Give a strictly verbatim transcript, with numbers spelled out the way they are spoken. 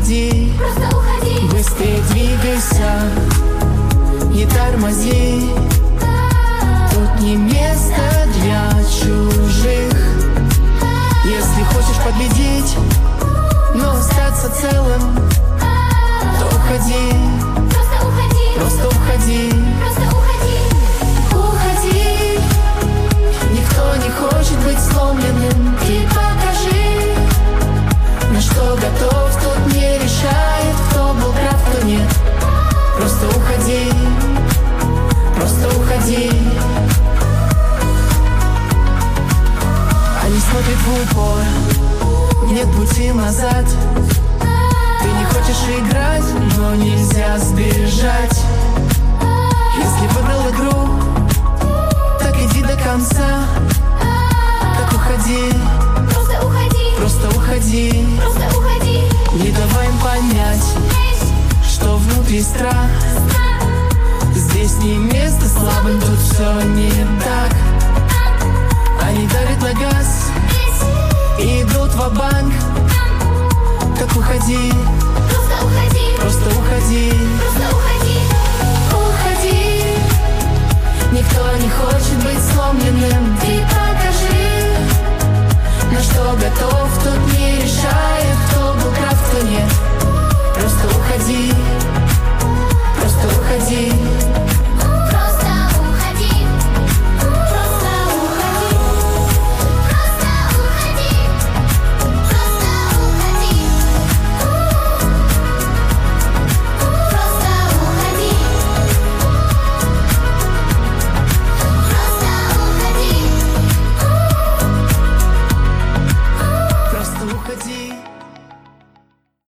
уходи, просто уходи. быстрее двигайся, не тормози. Тут не место для чужих. Если хочешь победить, но остаться целым, то уходи, Просто уходи, просто уходи. просто уходи. Уходи, никто не хочет быть сломленным. Ты покажи, на что готов, тут не решает, кто был прав, кто нет. Просто уходи, просто уходи. Они смотрят в упор, нет пути назад. Ты не хочешь играть, но нельзя сбежать. Если выбрал игру, так иди до конца. Так уходи, Просто уходи, просто уходи. просто уходи. Не давай им понять, что внутри страх. Здесь не место слабым, тут все не так. Они давят на газ и идут ва-банк. Так уходи, Просто уходи, просто уходи. просто уходи.